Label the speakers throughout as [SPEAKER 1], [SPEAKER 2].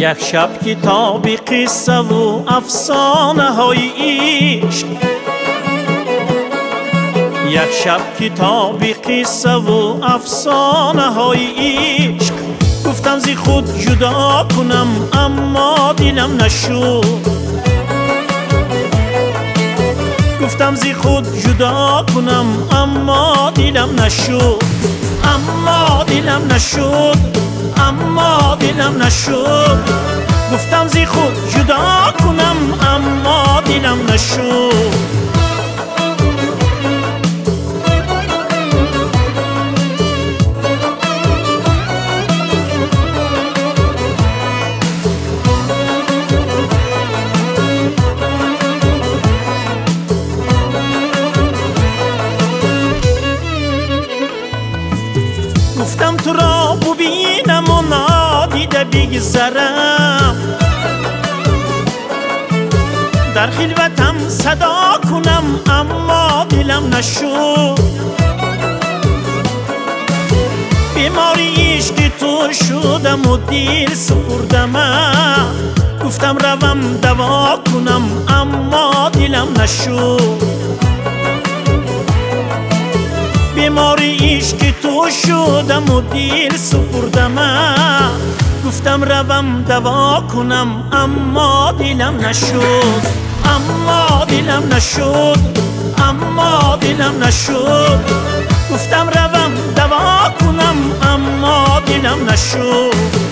[SPEAKER 1] یک شب کتابی قصه و افسانه های عشق، یک شب کتابی قصه و افسانه های عشق. گفتم زی خود جدا کنم اما دلم نشد، گفتم زی خود جدا کنم اما دلم نشد، اما دلم نشد، اما دلم نشد. گفتم زی خود جدا کنم اما دلم نشد. گفتم تو را ببینم و نادیده بگذرم، در خلوتم صدا کنم اما دلم نشد. بیماری عشق تو شدم و دل سپردم، گفتم روم دوا کنم اما دلم نشد. بیماری عشق تو شدم و دل سپردم، گفتم روم دوا کنم اما دلم نشد، اما دلم نشد، اما دلم نشد. گفتم روم دوا کنم اما دلم نشد.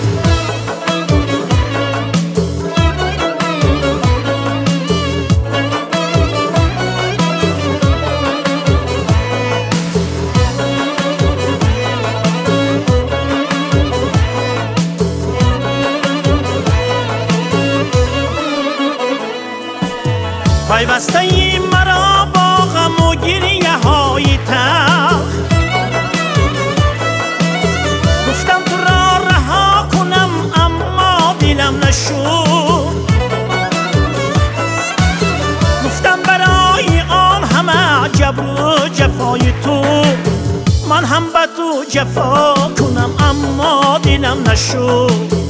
[SPEAKER 1] پیوسته ای مرا با غم و گریه های تلخ، گفتم تو را رها کنم اما دلم نشد. گفتم برای آن همه جبر و جفای تو من هم به تو جفا کنم اما دلم نشد.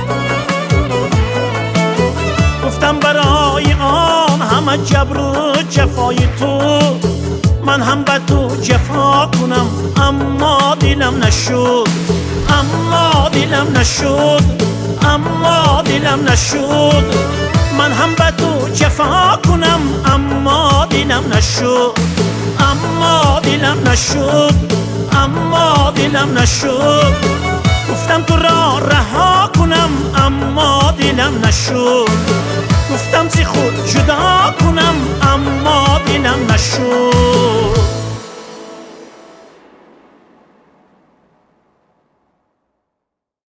[SPEAKER 1] گفتم برای آن همه جبر و جفای تو من هم به تو جفا کنم اما دلم نشد، اما دلم نشد، اما دلم نشد. من هم به تو جفا کنم اما دلم نشد، اما دلم نشد، اما دلم نشد. گفتم تو را رها کنم اما دلم نشد، گفتم زی خود جدا کنم